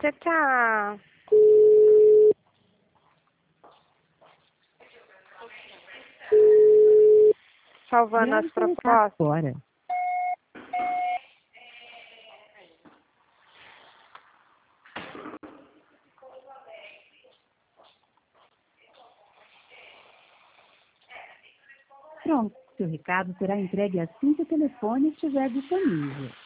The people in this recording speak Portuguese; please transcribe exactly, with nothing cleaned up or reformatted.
você tá salvando as propostas? Agora. Pronto, seu recado será entregue assim que o telefone estiver disponível.